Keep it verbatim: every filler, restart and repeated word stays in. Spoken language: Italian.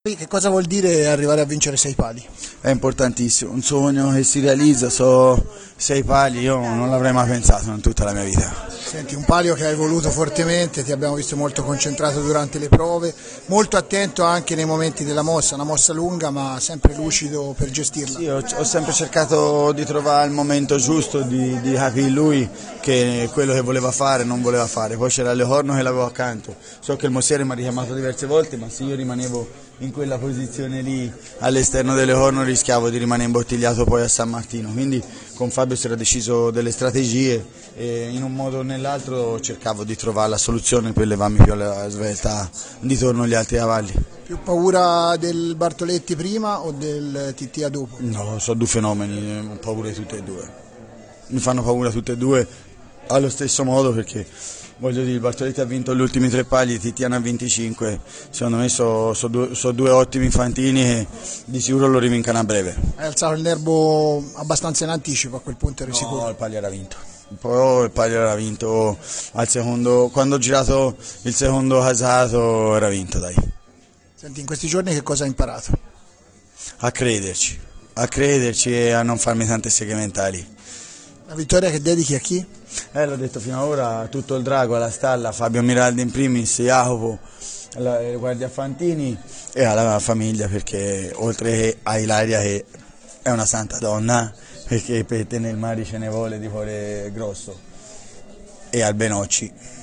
Che cosa vuol dire arrivare a vincere sei pali? È importantissimo, un sogno che si realizza, so sei pali, io non l'avrei mai pensato in tutta la mia vita. Senti, un palio che hai voluto fortemente, ti abbiamo visto molto concentrato durante le prove, molto attento anche nei momenti della mossa, una mossa lunga ma sempre lucido per gestirla. Sì, ho, ho sempre cercato di trovare il momento giusto, di, di capire lui che quello che voleva fare non voleva fare, poi c'era Lehorno che l'avevo accanto, so che il Mossiere mi ha richiamato diverse volte, ma se io rimanevo in quella posizione lì all'esterno delle Horno rischiavo di rimanere imbottigliato poi a San Martino, quindi con Fabio si era deciso delle strategie e in un modo o nell'altro cercavo di trovare la soluzione per levarmi più alla svelta di torno agli altri cavalli. Più paura del Bartoletti prima o del T T A dopo? No, sono due fenomeni, ho paura di tutte e due, mi fanno paura tutte e due allo stesso modo perché voglio dire, il Bartoletti ha vinto gli ultimi tre pali, Titiana ha venticinque, secondo me sono so due, so due ottimi infantini e di sicuro lo rivincano a breve. Hai alzato il nervo abbastanza in anticipo, a quel punto eri no, sicuro? No, il palio era vinto, poi il palio era vinto al secondo, quando ho girato il secondo casato era vinto, dai. Senti, in questi giorni che cosa hai imparato? A crederci, a crederci e a non farmi tante seghe mentali. La vittoria che dedichi a chi? Eh, l'ho detto fino ad ora, tutto il drago, alla stalla, Fabio Miraldi in primis, Jacopo, la Guardia Fantini e alla famiglia, perché oltre che a Ilaria che è una santa donna, perché per tenere il mare ce ne vuole di cuore grosso, e al Benocci.